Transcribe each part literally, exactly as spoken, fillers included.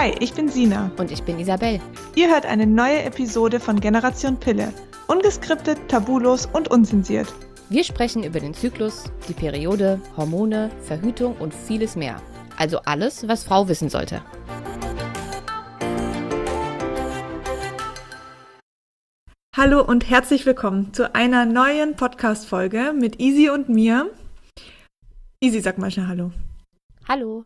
Hi, ich bin Sina. Und ich bin Isabel. Ihr hört eine neue Episode von Generation Pille. Ungeskriptet, tabulos und unzensiert. Wir sprechen über den Zyklus, die Periode, Hormone, Verhütung und vieles mehr. Also alles, was Frau wissen sollte. Hallo und herzlich willkommen zu einer neuen Podcast-Folge mit Isi und mir. Isi, sag mal schnell Hallo. Hallo.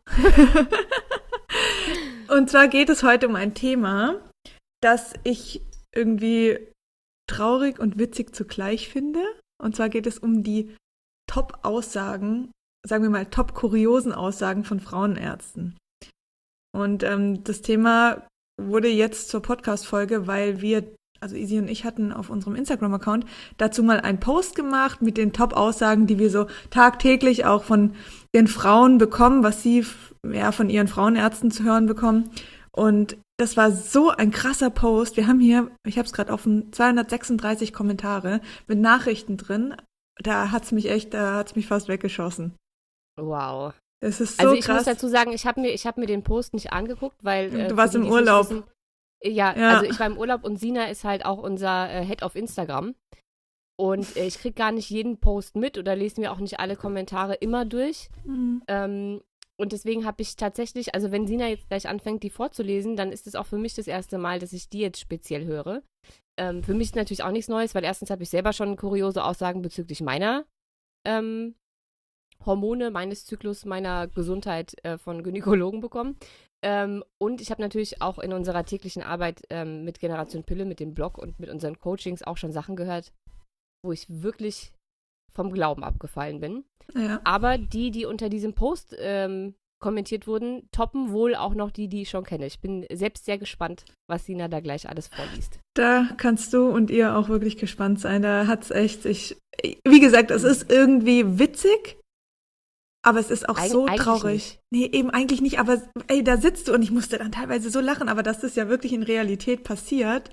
Und zwar geht es heute um ein Thema, das ich irgendwie traurig und witzig zugleich finde. Und zwar geht es um die Top-Aussagen, sagen wir mal top-kuriosen Aussagen von Frauenärzten. Und ähm, das Thema wurde jetzt zur Podcast-Folge, weil wir, also Isi und ich hatten auf unserem Instagram-Account dazu mal einen Post gemacht mit den Top-Aussagen, die wir so tagtäglich auch von den Frauen bekommen, was sie ja, von ihren Frauenärzten zu hören bekommen. Und das war so ein krasser Post. Wir haben hier, ich habe es gerade offen, zweihundertsechsunddreißig Kommentare mit Nachrichten drin. Da hat's mich echt, da hat's mich fast weggeschossen. Wow. Das ist so also ich krass. muss dazu sagen, ich habe mir, ich hab mir den Post nicht angeguckt, weil... Äh, du warst die, im die Urlaub. Wissen, ja, Ja, also ich war im Urlaub und Sina ist halt auch unser äh, Head auf Instagram. Und äh, ich kriege gar nicht jeden Post mit oder lese mir auch nicht alle Kommentare immer durch. Mhm. Ähm, und deswegen habe ich tatsächlich, also wenn Sina jetzt gleich anfängt, die vorzulesen, dann ist es auch für mich das erste Mal, dass ich die jetzt speziell höre. Ähm, für mich ist natürlich auch nichts Neues, weil erstens habe ich selber schon kuriose Aussagen bezüglich meiner ähm, Hormone, meines Zyklus, meiner Gesundheit äh, von Gynäkologen bekommen. Ähm, und ich habe natürlich auch in unserer täglichen Arbeit ähm, mit Generation Pille, mit dem Blog und mit unseren Coachings auch schon Sachen gehört, wo ich wirklich vom Glauben abgefallen bin. Ja. Aber die, die unter diesem Post ähm, kommentiert wurden, toppen wohl auch noch die, die ich schon kenne. Ich bin selbst sehr gespannt, was Sina da gleich alles vorliest. Da kannst du und ihr auch wirklich gespannt sein. Da hat's echt, ich, wie gesagt, es ist irgendwie witzig, aber es ist auch Eig- so eigentlich traurig. nicht. Nee, eben eigentlich nicht, aber ey, da sitzt du und ich musste dann teilweise so lachen, aber dass das ja wirklich in Realität passiert,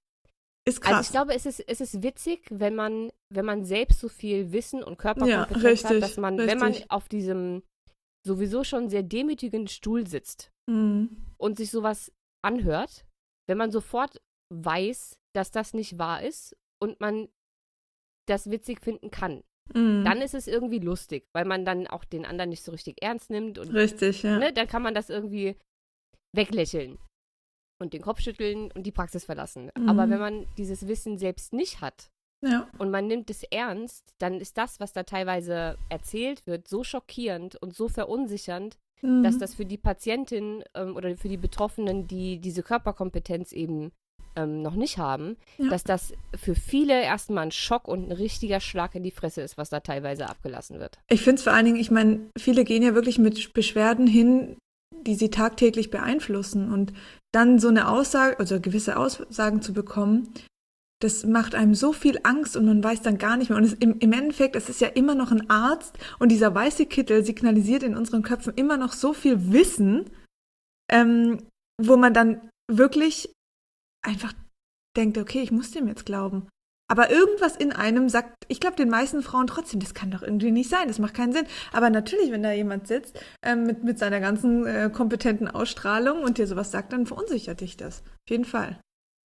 ist krass. Also ich glaube, es ist, es ist witzig, wenn man, wenn man selbst so viel Wissen und Körperkompetenz Ja, richtig, hat, dass man, wenn man richtig. auf diesem sowieso schon sehr demütigenden Stuhl sitzt Mhm. und sich sowas anhört, wenn man sofort weiß, dass das nicht wahr ist und man das witzig finden kann, Mhm. dann ist es irgendwie lustig, weil man dann auch den anderen nicht so richtig ernst nimmt und Richtig, ja. ne, dann kann man das irgendwie weglächeln und den Kopf schütteln und die Praxis verlassen. Mhm. Aber wenn man dieses Wissen selbst nicht hat Ja. und man nimmt es ernst, dann ist das, was da teilweise erzählt wird, so schockierend und so verunsichernd, Mhm. dass das für die Patientin ähm, oder für die Betroffenen, die diese Körperkompetenz eben ähm, noch nicht haben, Ja. dass das für viele erstmal ein Schock und ein richtiger Schlag in die Fresse ist, was da teilweise abgelassen wird. Ich finde es vor allen Dingen, ich meine, viele gehen ja wirklich mit Beschwerden hin, die sie tagtäglich beeinflussen. Und dann so eine Aussage, also gewisse Aussagen zu bekommen, das macht einem so viel Angst und man weiß dann gar nicht mehr. Und es, im, im Endeffekt, es ist ja immer noch ein Arzt und dieser weiße Kittel signalisiert in unseren Köpfen immer noch so viel Wissen, ähm, wo man dann wirklich einfach denkt, okay, ich muss dem jetzt glauben. Aber irgendwas in einem sagt, ich glaube den meisten Frauen trotzdem, das kann doch irgendwie nicht sein, das macht keinen Sinn. Aber natürlich, wenn da jemand sitzt ähm, mit, mit seiner ganzen äh, kompetenten Ausstrahlung und dir sowas sagt, dann verunsichert dich das. Auf jeden Fall.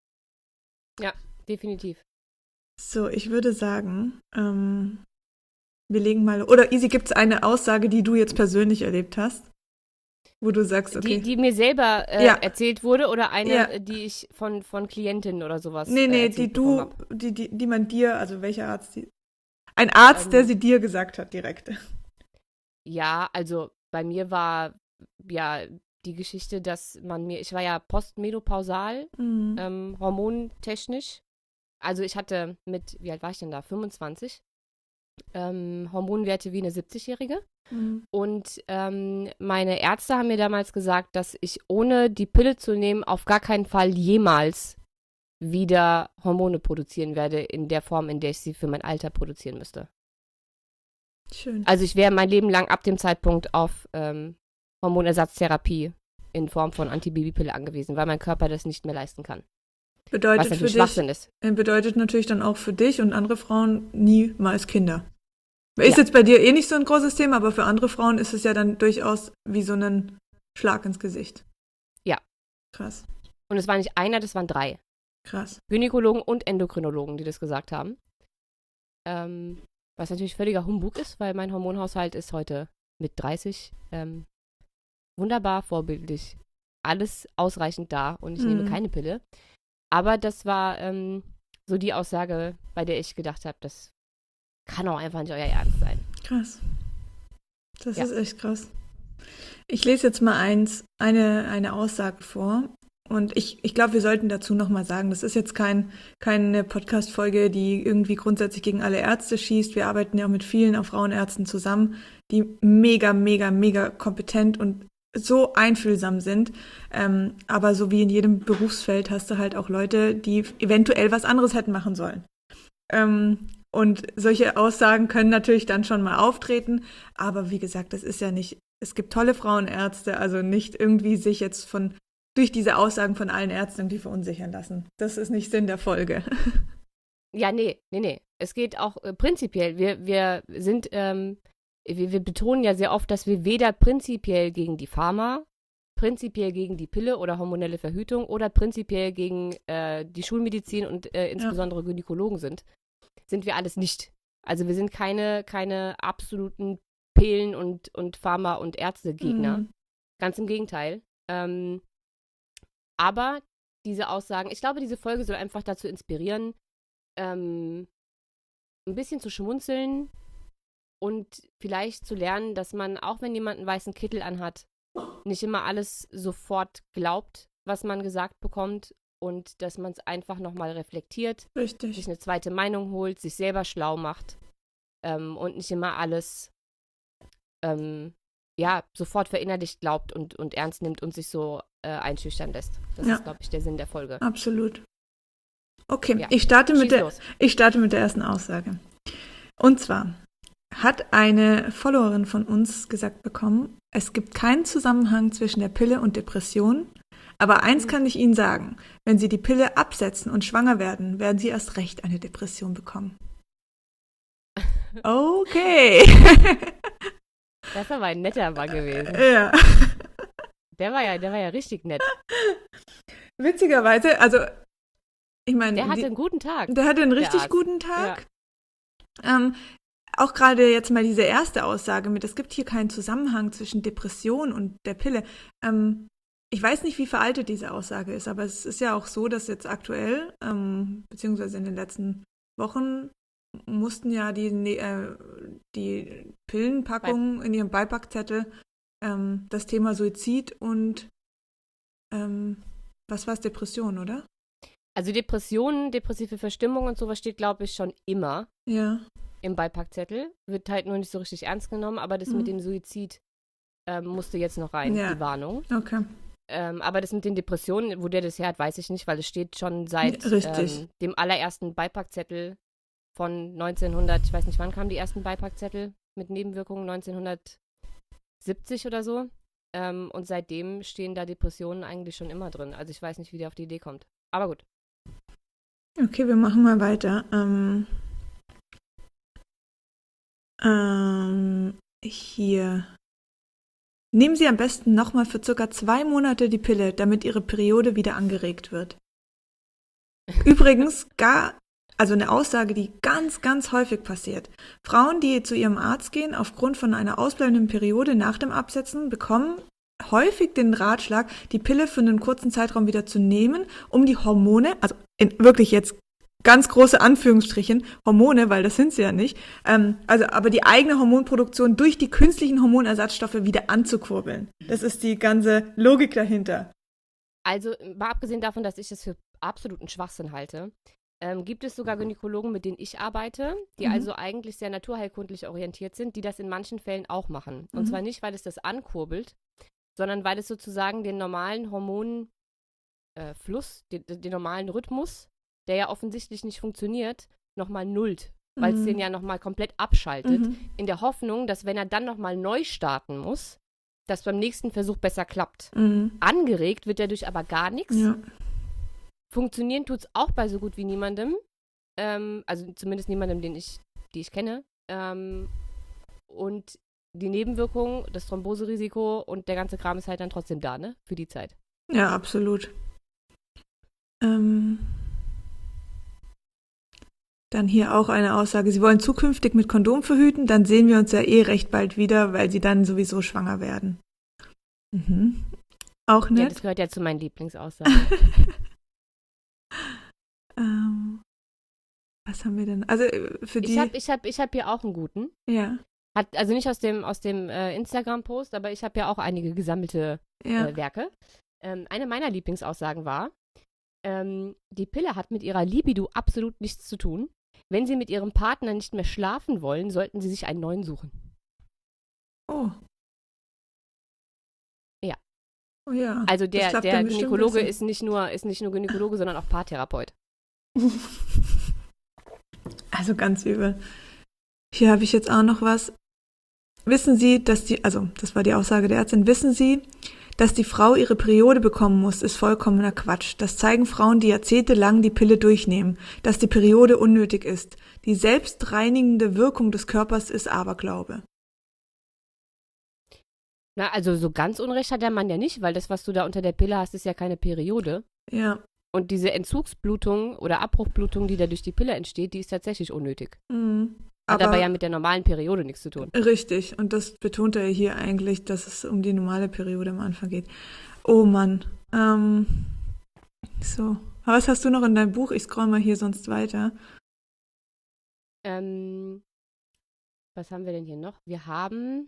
Ja, definitiv. So, ich würde sagen, ähm, wir legen mal, oder Isi, gibt es eine Aussage, die du jetzt persönlich erlebt hast, wo du sagst, okay. Die, die mir selber äh, Ja. erzählt wurde oder eine, Ja. äh, die ich von, von Klientinnen oder sowas nee, äh, nee, erzählt die bekommen du, hab. die, die, die man dir, also welcher Arzt, die, ein Arzt, Ähm, der sie dir gesagt hat, direkt. Ja, also bei mir war ja die Geschichte, dass man mir, ich war ja postmenopausal, Mhm. ähm, hormontechnisch. Also ich hatte mit, wie alt war ich denn da? fünfundzwanzig. Ähm, Hormonwerte wie eine siebzigjährige. Mhm. Und ähm, meine Ärzte haben mir damals gesagt, dass ich ohne die Pille zu nehmen auf gar keinen Fall jemals wieder Hormone produzieren werde in der Form, in der ich sie für mein Alter produzieren müsste. Schön. Also ich wäre mein Leben lang ab dem Zeitpunkt auf ähm, Hormonersatztherapie in Form von Antibabypille angewiesen, weil mein Körper das nicht mehr leisten kann. Was Bedeutet für natürlich dich, Schwachsinn ist. äh, bedeutet natürlich dann auch für dich und andere Frauen niemals Kinder. Ist Ja. jetzt bei dir eh nicht so ein großes Thema, aber für andere Frauen ist es ja dann durchaus wie so ein Schlag ins Gesicht. Ja, Krass, Und es war nicht einer, das waren drei. krass. Gynäkologen und Endokrinologen, die das gesagt haben. Ähm, was natürlich völliger Humbug ist, weil mein Hormonhaushalt ist heute mit dreißig ähm, wunderbar vorbildlich. Alles ausreichend da und ich Mhm. nehme keine Pille. Aber das war ähm, so die Aussage, bei der ich gedacht habe, das kann auch einfach nicht euer Ernst sein. Krass. Das Ja. ist echt krass. Ich lese jetzt mal eins, eine, eine Aussage vor. Und ich, ich glaube, wir sollten dazu nochmal sagen, das ist jetzt kein, keine Podcast-Folge, die irgendwie grundsätzlich gegen alle Ärzte schießt. Wir arbeiten ja auch mit vielen, auch Frauenärzten zusammen, die mega, mega, mega kompetent und so einfühlsam sind. Ähm, aber so wie in jedem Berufsfeld hast du halt auch Leute, die eventuell was anderes hätten machen sollen. Ähm, und solche Aussagen können natürlich dann schon mal auftreten. Aber wie gesagt, das ist ja nicht, es gibt tolle Frauenärzte, also nicht irgendwie sich jetzt von durch diese Aussagen von allen Ärzten irgendwie verunsichern lassen. Das ist nicht Sinn der Folge. Ja, nee, nee, nee. Es geht auch äh, prinzipiell. Wir, wir sind, ähm, wir, wir betonen ja sehr oft, dass wir weder prinzipiell gegen die Pharma, prinzipiell gegen die Pille oder hormonelle Verhütung oder prinzipiell gegen äh, die Schulmedizin und äh, insbesondere Gynäkologen sind. Sind wir alles nicht. Also wir sind keine, keine absoluten Pillen- und, und Pharma- und Ärztegegner. Mhm. Ganz im Gegenteil. Ähm, aber diese Aussagen, ich glaube, diese Folge soll einfach dazu inspirieren, ähm, ein bisschen zu schmunzeln und vielleicht zu lernen, dass man, auch wenn jemand einen weißen Kittel anhat, nicht immer alles sofort glaubt, was man gesagt bekommt und dass man es einfach nochmal reflektiert, Richtig. sich eine zweite Meinung holt, sich selber schlau macht ähm, und nicht immer alles ähm, ja, sofort verinnerlicht glaubt und, und ernst nimmt und sich so äh, einschüchtern lässt. Das Ja. ist, glaube ich, der Sinn der Folge. Absolut. Okay, Ja. ich, starte mit Schieß der, los. ich starte mit der ersten Aussage. Und zwar hat eine Followerin von uns gesagt bekommen, es gibt keinen Zusammenhang zwischen der Pille und Depression, aber eins kann ich Ihnen sagen, wenn Sie die Pille absetzen und schwanger werden, werden Sie erst recht eine Depression bekommen. Okay. Das war aber ein netter Mann gewesen. Ja. Der war ja, der war ja richtig nett. Witzigerweise, also ich meine, Der hatte die- einen guten Tag. der hatte einen richtig Arzt. guten Tag. Ähm, auch gerade jetzt mal diese erste Aussage mit, es gibt hier keinen Zusammenhang zwischen Depression und der Pille. Ähm, ich weiß nicht, wie veraltet diese Aussage ist, aber es ist ja auch so, dass jetzt aktuell, ähm, beziehungsweise in den letzten Wochen, mussten ja die, äh, die Pillenpackungen in ihrem Beipackzettel ähm, das Thema Suizid und ähm, was war es, Depression, oder? Also Depressionen, depressive Verstimmung und sowas steht, glaube ich, schon immer Ja. im Beipackzettel. Wird halt nur nicht so richtig ernst genommen, aber das Mhm. mit dem Suizid ähm, musste jetzt noch rein, Ja. die Warnung. Okay. Ähm, aber das mit den Depressionen, wo der das her hat, weiß ich nicht, weil es steht schon seit Richtig. ähm, dem allerersten Beipackzettel von neunzehnhundert, ich weiß nicht, wann kamen die ersten Beipackzettel mit Nebenwirkungen, neunzehnhundertsiebzig oder so. Ähm, und seitdem stehen da Depressionen eigentlich schon immer drin. Also ich weiß nicht, wie der auf die Idee kommt. Aber gut. Okay, wir machen mal weiter. Ähm, ähm, hier. Nehmen Sie am besten nochmal für circa zwei Monate die Pille, damit Ihre Periode wieder angeregt wird. Übrigens, gar, also eine Aussage, die ganz, ganz häufig passiert. Frauen, die zu ihrem Arzt gehen, aufgrund von einer ausbleibenden Periode nach dem Absetzen, bekommen häufig den Ratschlag, die Pille für einen kurzen Zeitraum wieder zu nehmen, um die Hormone, also in wirklich jetzt ganz große Anführungsstrichen, Hormone, weil das sind sie ja nicht, ähm, also aber die eigene Hormonproduktion durch die künstlichen Hormonersatzstoffe wieder anzukurbeln. Das ist die ganze Logik dahinter. Also, mal abgesehen davon, dass ich das für absoluten Schwachsinn halte, ähm, gibt es sogar Gynäkologen, mit denen ich arbeite, die Mhm. also eigentlich sehr naturheilkundlich orientiert sind, die das in manchen Fällen auch machen. Und Mhm. zwar nicht, weil es das ankurbelt, sondern weil es sozusagen den normalen Hormonfluss, äh, Fluss, den, den normalen Rhythmus, der ja offensichtlich nicht funktioniert, nochmal nullt, weil es Mhm. den ja nochmal komplett abschaltet, Mhm. in der Hoffnung, dass wenn er dann nochmal neu starten muss, das beim nächsten Versuch besser klappt. Mhm. Angeregt wird dadurch aber gar nichts. Ja. Funktionieren tut es auch bei so gut wie niemandem. Ähm, also zumindest niemandem, den ich, die ich kenne. Ähm, und die Nebenwirkungen, das Thromboserisiko und der ganze Kram ist halt dann trotzdem da, ne? Für die Zeit. Ja, absolut. Ähm, dann hier auch eine Aussage. Sie wollen zukünftig mit Kondom verhüten, dann sehen wir uns ja eh recht bald wieder, weil sie dann sowieso schwanger werden. Mhm. Auch Ja, nett. das gehört ja zu meinen Lieblingsaussagen. ähm, was haben wir denn? Also äh, für die. Ich habe ich hab, ich hab hier auch einen guten. Ja, Hat, also nicht aus dem, aus dem äh, Instagram-Post, aber ich habe ja auch einige gesammelte ja. äh, Werke. Ähm, eine meiner Lieblingsaussagen war, ähm, die Pille hat mit ihrer Libido absolut nichts zu tun. Wenn sie mit ihrem Partner nicht mehr schlafen wollen, sollten sie sich einen neuen suchen. Oh. Ja. Oh ja. Also das der, klappt der dann bestimmt Gynäkologe besser. ist nicht nur, ist nicht nur Gynäkologe, sondern auch Paartherapeut. Also ganz übel. Hier habe ich jetzt auch noch was. Wissen Sie, dass die, also das war die Aussage der Ärztin, wissen Sie, dass die Frau ihre Periode bekommen muss, ist vollkommener Quatsch. Das zeigen Frauen, die jahrzehntelang die Pille durchnehmen, dass die Periode unnötig ist. Die selbstreinigende Wirkung des Körpers ist Aberglaube. Na, also so ganz Unrecht hat der Mann ja nicht, weil das, was du da unter der Pille hast, ist ja keine Periode. Ja. Und diese Entzugsblutung oder Abbruchblutung, die da durch die Pille entsteht, die ist tatsächlich unnötig. Mhm. Hat aber, aber ja mit der normalen Periode nichts zu tun. Richtig. Und das betont er hier eigentlich, dass es um die normale Periode am Anfang geht. Oh Mann. Ähm, so. Aber was hast du noch in deinem Buch? Ich scroll mal hier sonst weiter. Ähm, was haben wir denn hier noch? Wir haben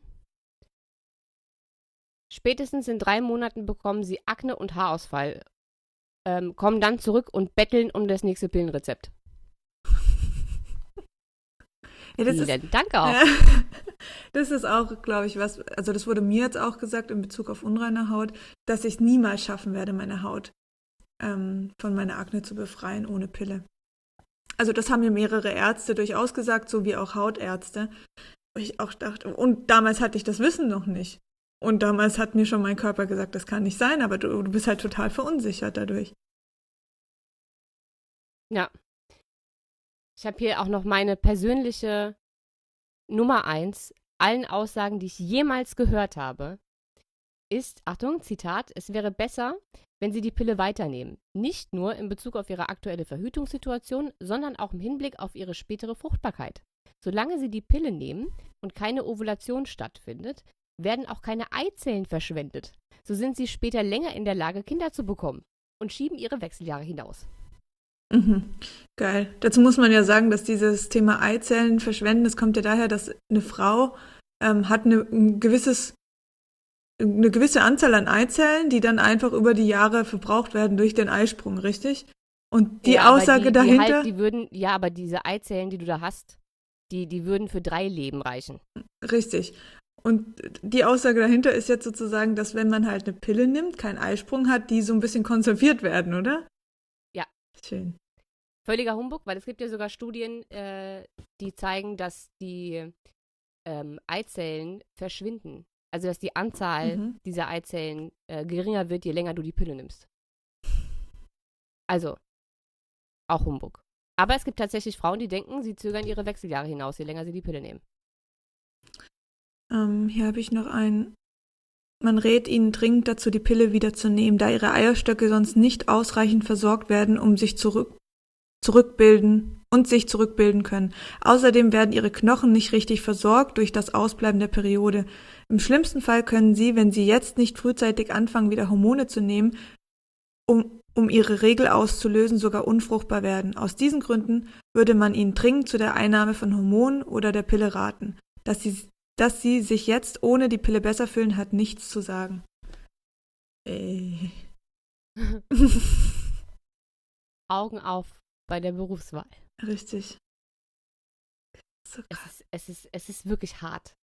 spätestens in drei Monaten bekommen sie Akne und Haarausfall. Ähm, kommen dann zurück und betteln um das nächste Pillenrezept. Ja, das Vielen ist, Dank auch. Ja, das ist auch, glaube ich, was, also das wurde mir jetzt auch gesagt in Bezug auf unreine Haut, dass ich es niemals schaffen werde, meine Haut ähm, von meiner Akne zu befreien ohne Pille. Also das haben mir mehrere Ärzte durchaus gesagt, so wie auch Hautärzte. Wo ich auch dachte, und damals hatte ich das Wissen noch nicht. Und damals hat mir schon mein Körper gesagt, das kann nicht sein, aber du, du bist halt total verunsichert dadurch. Ja. Ich habe hier auch noch meine persönliche Nummer eins, allen Aussagen, die ich jemals gehört habe, ist, Achtung, Zitat, es wäre besser, wenn Sie die Pille weiternehmen. Nicht nur in Bezug auf Ihre aktuelle Verhütungssituation, sondern auch im Hinblick auf Ihre spätere Fruchtbarkeit. Solange Sie die Pille nehmen und keine Ovulation stattfindet, werden auch keine Eizellen verschwendet. So sind Sie später länger in der Lage, Kinder zu bekommen und schieben Ihre Wechseljahre hinaus. Mhm. Geil. Dazu muss man ja sagen, dass dieses Thema Eizellen verschwenden, das kommt ja daher, dass eine Frau ähm, hat eine, ein gewisses, eine gewisse Anzahl an Eizellen, die dann einfach über die Jahre verbraucht werden durch den Eisprung, richtig? Und die ja, Aussage die, die dahinter... Halt, die würden, ja, aber diese Eizellen, die du da hast, die, die würden für drei Leben reichen. Richtig. Und die Aussage dahinter ist jetzt sozusagen, dass wenn man halt eine Pille nimmt, keinen Eisprung hat, die so ein bisschen konserviert werden, oder? Ja. Schön. Völliger Humbug, weil es gibt ja sogar Studien, äh, die zeigen, dass die ähm, Eizellen verschwinden. Also dass die Anzahl mhm. dieser Eizellen äh, geringer wird, je länger du die Pille nimmst. Also, auch Humbug. Aber es gibt tatsächlich Frauen, die denken, sie zögern ihre Wechseljahre hinaus, je länger sie die Pille nehmen. Ähm, hier habe ich noch einen. Man rät ihnen dringend dazu, die Pille wieder zu nehmen, da ihre Eierstöcke sonst nicht ausreichend versorgt werden, um sich zurück zurückbilden und sich zurückbilden können. Außerdem werden ihre Knochen nicht richtig versorgt durch das Ausbleiben der Periode. Im schlimmsten Fall können sie, wenn sie jetzt nicht frühzeitig anfangen, wieder Hormone zu nehmen, um, um ihre Regel auszulösen, sogar unfruchtbar werden. Aus diesen Gründen würde man ihnen dringend zu der Einnahme von Hormonen oder der Pille raten. Dass sie, dass sie sich jetzt ohne die Pille besser fühlen, hat nichts zu sagen. Ey. Augen auf bei der Berufswahl. Richtig. So es, ist, es, ist, es ist wirklich hart.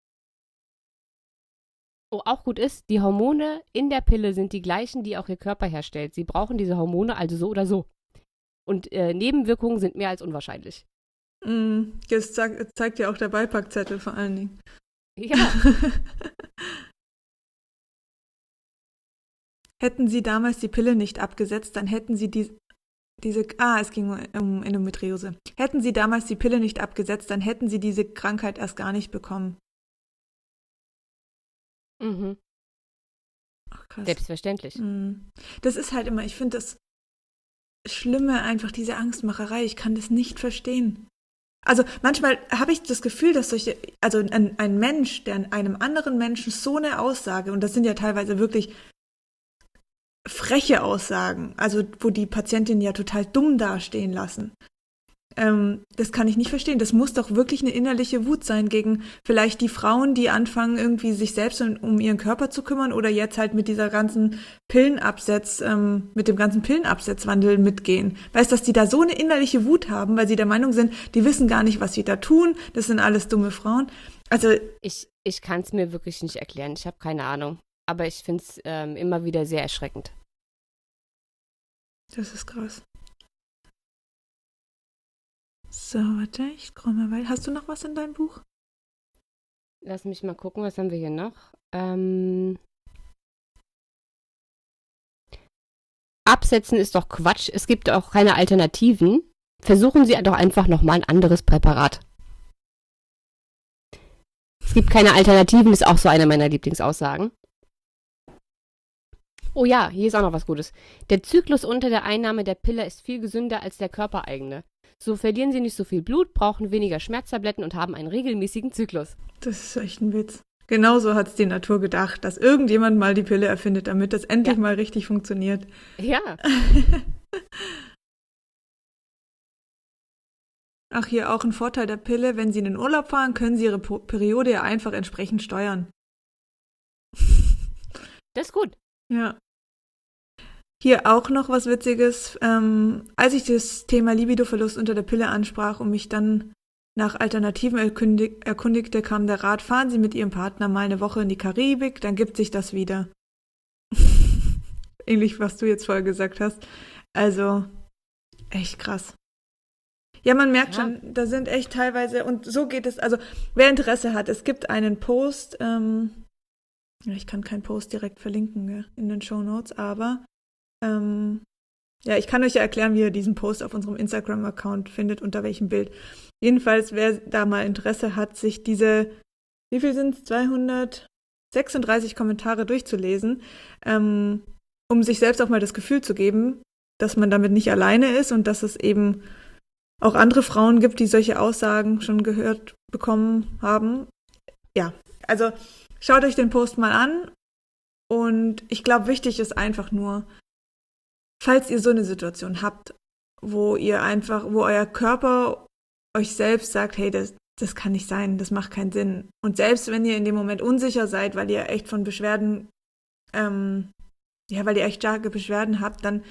Oh, auch gut ist, die Hormone in der Pille sind die gleichen, die auch ihr Körper herstellt. Sie brauchen diese Hormone also so oder so. Und äh, Nebenwirkungen sind mehr als unwahrscheinlich. Mm, das zeigt, zeigt ja auch der Beipackzettel vor allen Dingen. Ja. Hätten sie damals die Pille nicht abgesetzt, dann hätten sie die Diese, ah, es ging um Endometriose. Hätten sie damals die Pille nicht abgesetzt, dann hätten sie diese Krankheit erst gar nicht bekommen. Mhm. Ach, krass. Selbstverständlich. Mhm. Das ist halt immer, ich finde das Schlimme, einfach diese Angstmacherei. Ich kann das nicht verstehen. Also manchmal habe ich das Gefühl, dass solche, also ein, ein Mensch, der einem anderen Menschen so eine Aussage, und das sind ja teilweise wirklich freche Aussagen, also wo die Patientin ja total dumm dastehen lassen, ähm, das kann ich nicht verstehen. Das muss doch wirklich eine innerliche Wut sein gegen vielleicht die Frauen, die anfangen, irgendwie sich selbst um, um ihren Körper zu kümmern oder jetzt halt mit dieser ganzen Pillenabsetz, ähm, mit dem ganzen Pillenabsetzwandel mitgehen. Weißt du, dass die da so eine innerliche Wut haben, weil sie der Meinung sind, die wissen gar nicht, was sie da tun, das sind alles dumme Frauen. Also Ich, ich kann es mir wirklich nicht erklären. Ich habe keine Ahnung. Aber ich finde es ähm, immer wieder sehr erschreckend. das ist krass. So, warte, ich scroll mal weiter. Hast du noch was in deinem Buch? Lass mich mal gucken, was haben wir hier noch? Ähm, Absetzen ist doch Quatsch. Es gibt auch keine Alternativen. Versuchen Sie doch einfach nochmal ein anderes Präparat. Es gibt keine Alternativen, ist auch so eine meiner Lieblingsaussagen. Oh ja, hier ist auch noch was Gutes. Der Zyklus unter der Einnahme der Pille ist viel gesünder als der körpereigene. So verlieren Sie nicht so viel Blut, brauchen weniger Schmerztabletten und haben einen regelmäßigen Zyklus. Das ist echt ein Witz. Genauso hat es die Natur gedacht, dass irgendjemand mal die Pille erfindet, damit das endlich Ja. mal richtig funktioniert. Ja, Ach, hier auch ein Vorteil der Pille. Wenn Sie in den Urlaub fahren, können Sie Ihre Po- Periode ja einfach entsprechend steuern. das ist gut. Ja. Hier auch noch was Witziges. Ähm, als ich das Thema Libidoverlust unter der Pille ansprach und mich dann nach Alternativen erkundig erkundigte, kam der Rat, fahren Sie mit Ihrem Partner mal eine Woche in die Karibik, dann gibt sich das wieder. Ähnlich, was du jetzt vorher gesagt hast. Also, echt krass. Ja, man merkt Ja. schon, da sind echt teilweise, und so geht es, also wer Interesse hat, es gibt einen Post, ähm, ja, ich kann keinen Post direkt verlinken, gell, in den Shownotes, aber ähm, ja, ich kann euch ja erklären, wie ihr diesen Post auf unserem Instagram-Account findet, unter welchem Bild. Jedenfalls, wer da mal Interesse hat, sich diese, wie viel sind es, zweihundertsechsunddreißig Kommentare durchzulesen, ähm, um sich selbst auch mal das Gefühl zu geben, dass man damit nicht alleine ist und dass es eben auch andere Frauen gibt, die solche Aussagen schon gehört bekommen haben. Ja, also schaut euch den Post mal an und ich glaube, wichtig ist einfach nur, falls ihr so eine Situation habt, wo ihr einfach, wo euer Körper euch selbst sagt, hey, das, das kann nicht sein, das macht keinen Sinn. Und selbst wenn ihr in dem Moment unsicher seid, weil ihr echt von Beschwerden, ähm, ja, weil ihr echt starke Beschwerden habt, dann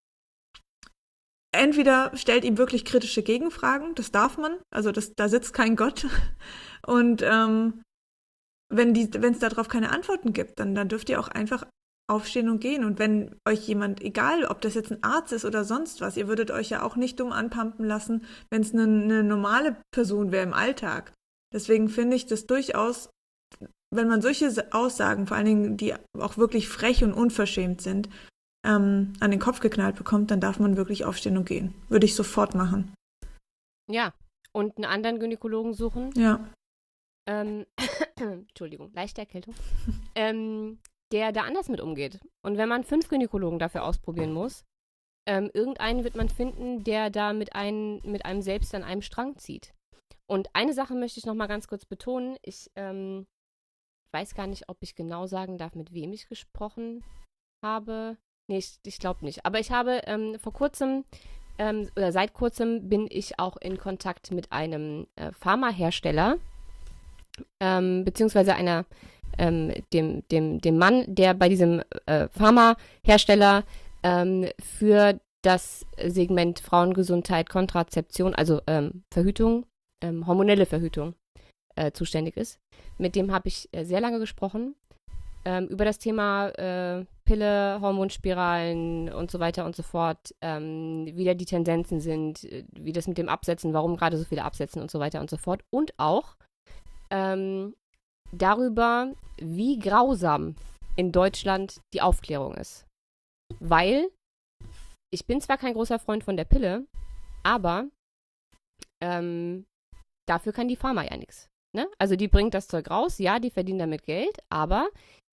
entweder stellt ihm wirklich kritische Gegenfragen, das darf man, also das, da sitzt kein Gott. Und ähm, wenn die, wenn es darauf keine Antworten gibt, dann, dann dürft ihr auch einfach aufstehen und gehen. Und wenn euch jemand, egal ob das jetzt ein Arzt ist oder sonst was, ihr würdet euch ja auch nicht dumm anpumpen lassen, wenn es eine, eine normale Person wäre im Alltag. Deswegen finde ich das durchaus, wenn man solche Aussagen, vor allen Dingen, die auch wirklich frech und unverschämt sind, ähm, an den Kopf geknallt bekommt, dann darf man wirklich aufstehen und gehen. Würde ich sofort machen. Ja, und einen anderen Gynäkologen suchen. Ja. Ähm, Entschuldigung, leichte Erkältung. ähm, der da anders mit umgeht. Und wenn man fünf Gynäkologen dafür ausprobieren muss, ähm, irgendeinen wird man finden, der da mit, ein, mit einem selbst an einem Strang zieht. Und eine Sache möchte ich noch mal ganz kurz betonen. Ich ähm, weiß gar nicht, ob ich genau sagen darf, mit wem ich gesprochen habe. Nee, ich, ich glaube nicht. Aber ich habe ähm, vor kurzem ähm, oder seit kurzem bin ich auch in Kontakt mit einem äh, Pharmahersteller, ähm, beziehungsweise einer, ähm, dem, dem, dem Mann, der bei diesem äh, Pharmahersteller ähm, für das Segment Frauengesundheit, Kontrazeption, also ähm, Verhütung, ähm, hormonelle Verhütung äh, zuständig ist. Mit dem habe ich äh, sehr lange gesprochen ähm, über das Thema äh, Pille, Hormonspiralen und so weiter und so fort, ähm, wie da die Tendenzen sind, äh, wie das mit dem Absetzen, warum gerade so viele absetzen und so weiter und so fort. Und auch ähm, darüber, wie grausam in Deutschland die Aufklärung ist. Weil ich bin zwar kein großer Freund von der Pille, aber ähm, dafür kann die Pharma ja nichts. Ne? Also die bringt das Zeug raus, ja, die verdienen damit Geld, aber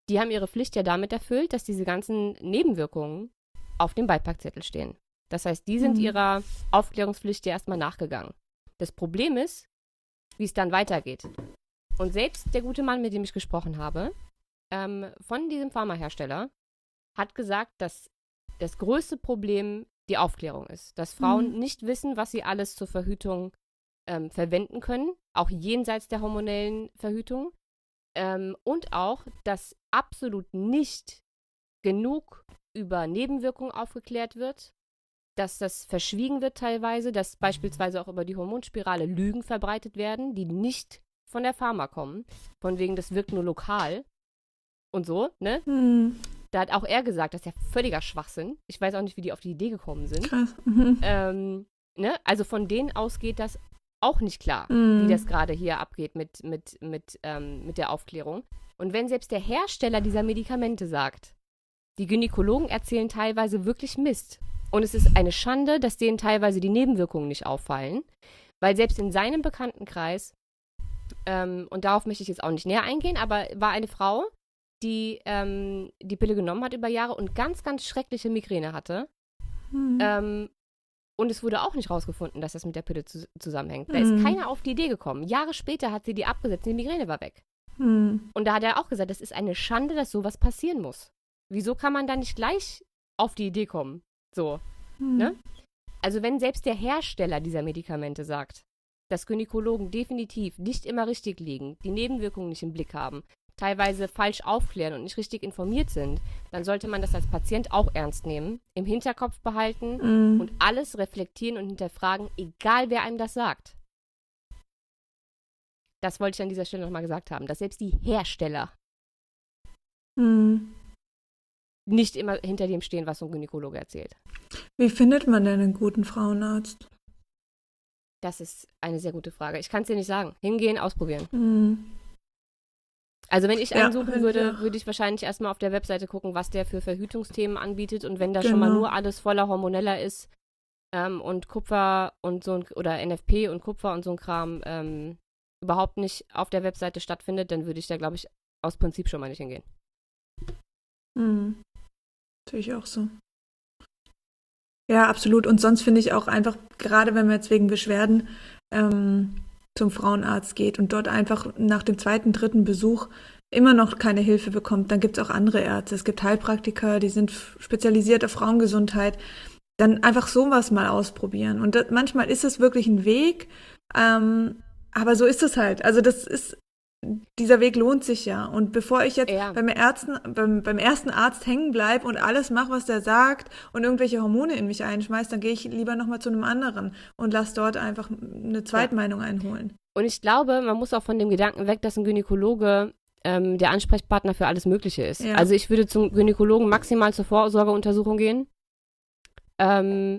die haben ihre Pflicht ja damit erfüllt, dass diese ganzen Nebenwirkungen auf dem Beipackzettel stehen. Das heißt, die sind Mhm. ihrer Aufklärungspflicht ja erstmal nachgegangen. Das Problem ist, wie es dann weitergeht. Und selbst der gute Mann, mit dem ich gesprochen habe, ähm, von diesem Pharmahersteller, hat gesagt, dass das größte Problem die Aufklärung ist. Dass Frauen Mhm. nicht wissen, was sie alles zur Verhütung ähm, verwenden können, auch jenseits der hormonellen Verhütung. Ähm, und auch, dass absolut nicht genug über Nebenwirkungen aufgeklärt wird, dass das verschwiegen wird teilweise, dass beispielsweise auch über die Hormonspirale Lügen verbreitet werden, die nicht von der Pharma kommen, von wegen, das wirkt nur lokal und so, ne? Mhm. Da hat auch er gesagt, das ist ja völliger Schwachsinn. Ich weiß auch nicht, wie die auf die Idee gekommen sind. Krass. Mhm. Ähm, ne? Also von denen aus geht das auch nicht klar, Mhm. wie das gerade hier abgeht mit, mit, mit, ähm, mit der Aufklärung. Und wenn selbst der Hersteller dieser Medikamente sagt, die Gynäkologen erzählen teilweise wirklich Mist. Und es ist eine Schande, dass denen teilweise die Nebenwirkungen nicht auffallen, weil selbst in seinem Bekanntenkreis, ähm, und darauf möchte ich jetzt auch nicht näher eingehen, aber war eine Frau, die ähm, die Pille genommen hat über Jahre und ganz, ganz schreckliche Migräne hatte. Mhm. Ähm, und es wurde auch nicht rausgefunden, dass das mit der Pille zu, zusammenhängt. Da Mhm. ist keiner auf die Idee gekommen. Jahre später hat sie die abgesetzt und die Migräne war weg. Mhm. Und da hat er auch gesagt, das ist eine Schande, dass sowas passieren muss. Wieso kann man da nicht gleich auf die Idee kommen? So, Mhm. ne? Also wenn selbst der Hersteller dieser Medikamente sagt, dass Gynäkologen definitiv nicht immer richtig liegen, die Nebenwirkungen nicht im Blick haben, teilweise falsch aufklären und nicht richtig informiert sind, dann sollte man das als Patient auch ernst nehmen, im Hinterkopf behalten Mhm. und alles reflektieren und hinterfragen, egal wer einem das sagt. Das wollte ich an dieser Stelle nochmal gesagt haben, dass selbst die Hersteller Mhm. nicht immer hinter dem stehen, was so ein Gynäkologe erzählt. Wie findet man denn einen guten Frauenarzt? Das ist eine sehr gute Frage. Ich kann es dir nicht sagen. Hingehen, ausprobieren. Mhm. Also wenn ich Ja, einen suchen finde ich würde, auch. würde ich wahrscheinlich erstmal auf der Webseite gucken, was der für Verhütungsthemen anbietet. Und wenn da schon mal Genau. nur alles voller Hormoneller ist ähm, und Kupfer und so ein, oder N F P und Kupfer und so ein Kram ähm, überhaupt nicht auf der Webseite stattfindet, dann würde ich da, glaube ich, aus Prinzip schon mal nicht hingehen. Mhm. Sehe ich auch so. Ja, absolut. Und sonst finde ich auch einfach, gerade wenn man jetzt wegen Beschwerden ähm, zum Frauenarzt geht und dort einfach nach dem zweiten, dritten Besuch immer noch keine Hilfe bekommt, dann gibt es auch andere Ärzte. Es gibt Heilpraktiker, die sind f- spezialisiert auf Frauengesundheit. Dann einfach sowas mal ausprobieren. Und das, manchmal ist es wirklich ein Weg, ähm, aber so ist es halt. Also das ist, dieser Weg lohnt sich ja. Und bevor ich jetzt Ja. beim, Ärzten, beim, beim ersten Arzt hängen bleibe und alles mache, was der sagt und irgendwelche Hormone in mich einschmeißt, dann gehe ich lieber nochmal zu einem anderen und lass dort einfach eine Zweitmeinung einholen. Und ich glaube, man muss auch von dem Gedanken weg, dass ein Gynäkologe ähm, der Ansprechpartner für alles Mögliche ist. Ja. Also ich würde zum Gynäkologen maximal zur Vorsorgeuntersuchung gehen. Ähm,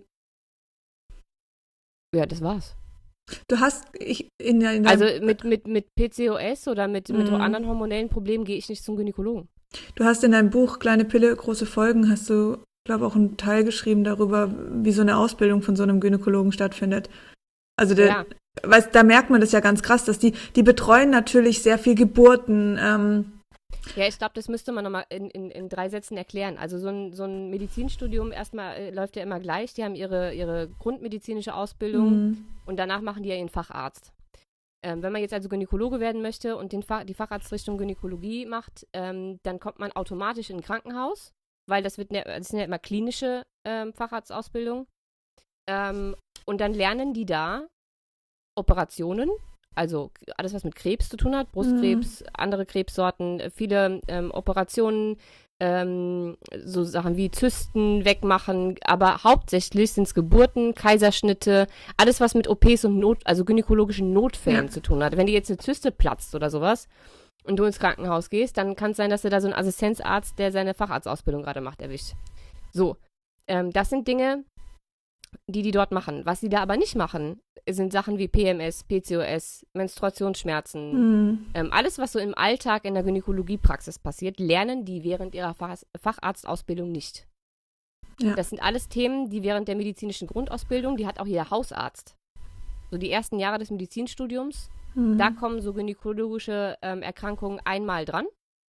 ja, das war's. Du hast ich, in, der- in der, Also mit, mit, mit P C O S oder mit, mit Mhm. anderen hormonellen Problemen gehe ich nicht zum Gynäkologen. du hast in deinem Buch Kleine Pille, große Folgen, hast du, glaube ich, auch einen Teil geschrieben darüber, wie so eine Ausbildung von so einem Gynäkologen stattfindet. Also der, Ja. weißt, da merkt man das ja ganz krass, dass die, die betreuen natürlich sehr viel Geburten. Ähm, Ja, ich glaube, das müsste man nochmal in, in, in drei Sätzen erklären. Also so ein, so ein Medizinstudium erstmal äh, läuft ja immer gleich. Die haben ihre, ihre grundmedizinische Ausbildung Mhm. und danach machen die ja ihren Facharzt. Ähm, wenn man jetzt also Gynäkologe werden möchte und den Fach, die Facharztrichtung Gynäkologie macht, ähm, dann kommt man automatisch in ein Krankenhaus, weil das, wird ne, das sind ja immer klinische ähm, Facharztausbildung. Ähm, und dann lernen die da Operationen, also alles, was mit Krebs zu tun hat, Brustkrebs, andere Krebssorten, äh, viele ähm, Operationen, ähm, so Sachen wie Zysten wegmachen, aber hauptsächlich sind es Geburten, Kaiserschnitte, alles, was mit O Ps und Not, also gynäkologischen Notfällen Ja. zu tun hat. Wenn dir jetzt eine Zyste platzt oder sowas und du ins Krankenhaus gehst, dann kann es sein, dass du da so einen Assistenzarzt, der seine Facharztausbildung gerade macht, erwischt. So, ähm, das sind Dinge, die die dort machen. Was sie da aber nicht machen, sind Sachen wie P M S, P C O S, Menstruationsschmerzen, Mhm. ähm, alles, was so im Alltag in der Gynäkologiepraxis passiert, lernen die während ihrer Fach Facharztausbildung nicht. Ja. Das sind alles Themen, die während der medizinischen Grundausbildung, die hat auch jeder Hausarzt. So die ersten Jahre des Medizinstudiums, Mhm. da kommen so gynäkologische ähm, Erkrankungen einmal dran.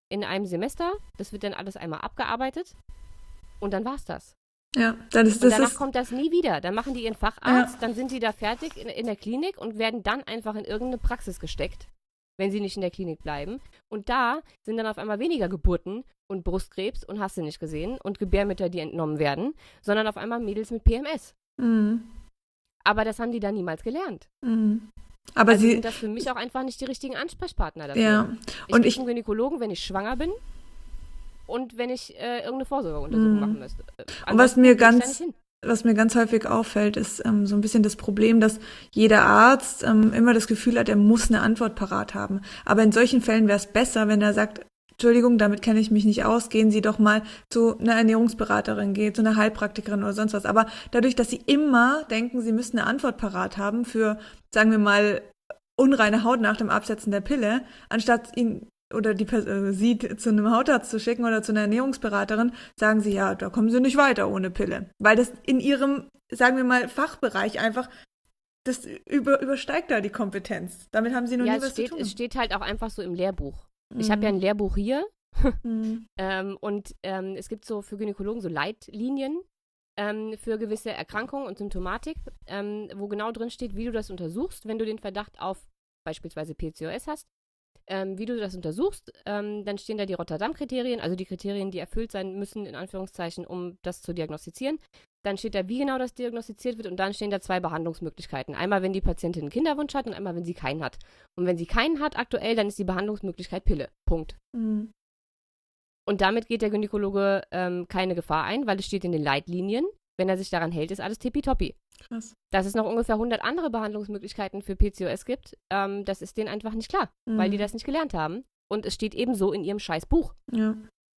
in einem Semester. Das wird dann alles einmal abgearbeitet und dann war's das. Ja, das ist, und das danach ist, kommt das nie wieder. Dann machen die ihren Facharzt, ja. dann sind sie da fertig in, in der Klinik und werden dann einfach in irgendeine Praxis gesteckt, wenn sie nicht in der Klinik bleiben. Und da sind dann auf einmal weniger Geburten und Brustkrebs und hast du nicht gesehen und Gebärmütter, die entnommen werden, sondern auf einmal Mädels mit P M S. Mhm. Aber das haben die dann niemals gelernt. Mhm. Aber also sie sind das für mich auch einfach nicht die richtigen Ansprechpartner dafür. Ja. Ich Und gehe ich zum Gynäkologen, wenn ich schwanger bin und wenn ich äh, irgendeine Vorsorgeuntersuchung Mhm. machen müsste. Und was mir Ansonsten gehe ich da ganz, nicht hin. was mir ganz häufig auffällt, ist ähm, so ein bisschen das Problem, dass jeder Arzt ähm, immer das Gefühl hat, er muss eine Antwort parat haben. Aber in solchen Fällen wäre es besser, wenn er sagt, Entschuldigung, damit kenne ich mich nicht aus, gehen Sie doch mal zu einer Ernährungsberaterin, gehen zu einer Heilpraktikerin oder sonst was. Aber dadurch, dass Sie immer denken, Sie müssten eine Antwort parat haben für, sagen wir mal, unreine Haut nach dem Absetzen der Pille, anstatt ihn oder die äh, sie zu einem Hautarzt zu schicken oder zu einer Ernährungsberaterin, sagen sie, ja, da kommen sie nicht weiter ohne Pille. Weil das in ihrem, sagen wir mal, Fachbereich einfach, das über, übersteigt da die Kompetenz. Damit haben sie noch Ja, nie es was steht, zu tun. es steht halt auch einfach so im Lehrbuch. Mhm. Ich habe ja ein Lehrbuch hier Mhm. ähm, und ähm, es gibt so für Gynäkologen so Leitlinien ähm, für gewisse Erkrankungen und Symptomatik, ähm, wo genau drin steht, wie du das untersuchst, wenn du den Verdacht auf beispielsweise P C O S hast. Ähm, wie du das untersuchst, ähm, dann stehen da die Rotterdam-Kriterien, also die Kriterien, die erfüllt sein müssen, in Anführungszeichen, um das zu diagnostizieren. Dann steht da, wie genau das diagnostiziert wird und dann stehen da zwei Behandlungsmöglichkeiten. Einmal, wenn die Patientin einen Kinderwunsch hat und einmal, wenn sie keinen hat. Und wenn sie keinen hat aktuell, dann ist die Behandlungsmöglichkeit Pille. Punkt. Mhm. Und damit geht der Gynäkologe ähm, keine Gefahr ein, weil es steht in den Leitlinien. Wenn er sich daran hält, ist alles tippitoppi. Krass. Dass es noch ungefähr hundert andere Behandlungsmöglichkeiten für P C O S gibt, ähm, das ist denen einfach nicht klar, Mhm. weil die das nicht gelernt haben. Und es steht ebenso in ihrem scheiß Buch. Ja.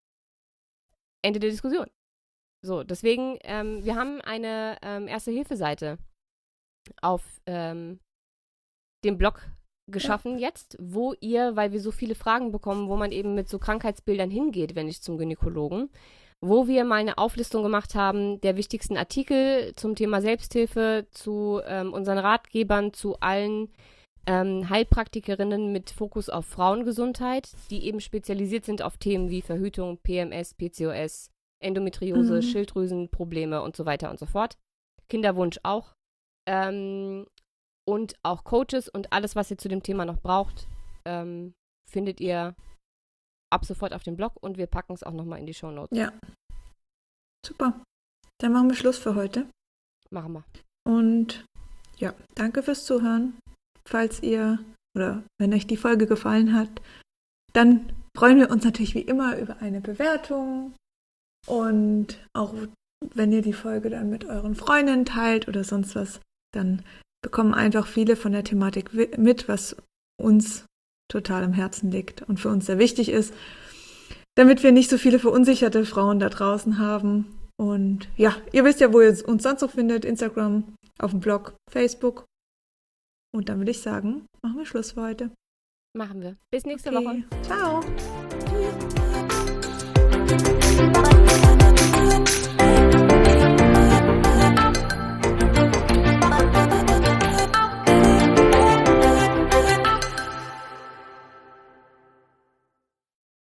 Ende der Diskussion. So, deswegen, ähm, wir haben eine ähm, Erste-Hilfe-Seite auf ähm, dem Blog geschaffen ja. jetzt, wo ihr, weil wir so viele Fragen bekommen, wo man eben mit so Krankheitsbildern hingeht, wenn ich zum Gynäkologen, wo wir mal eine Auflistung gemacht haben der wichtigsten Artikel zum Thema Selbsthilfe, zu ähm, unseren Ratgebern, zu allen ähm, Heilpraktikerinnen mit Fokus auf Frauengesundheit, die eben spezialisiert sind auf Themen wie Verhütung, P M S, P C O S, Endometriose, Mhm. Schilddrüsenprobleme und so weiter und so fort. Kinderwunsch auch. Ähm, und auch Coaches und alles, was ihr zu dem Thema noch braucht, ähm, findet ihr ab sofort auf dem Blog und wir packen es auch nochmal in die Shownotes. Ja. Super. Dann machen wir Schluss für heute. Machen wir. Und ja, danke fürs Zuhören. Falls ihr oder wenn euch die Folge gefallen hat, dann freuen wir uns natürlich wie immer über eine Bewertung und auch wenn ihr die Folge dann mit euren Freundinnen teilt oder sonst was, dann bekommen einfach viele von der Thematik mit, was uns total am Herzen liegt und für uns sehr wichtig ist, damit wir nicht so viele verunsicherte Frauen da draußen haben. Und ja, ihr wisst ja, wo ihr uns sonst noch findet, Instagram, auf dem Blog, Facebook. Und dann würde ich sagen, machen wir Schluss für heute. Machen wir. Bis nächste Okay. Woche. Ciao. Tschüss.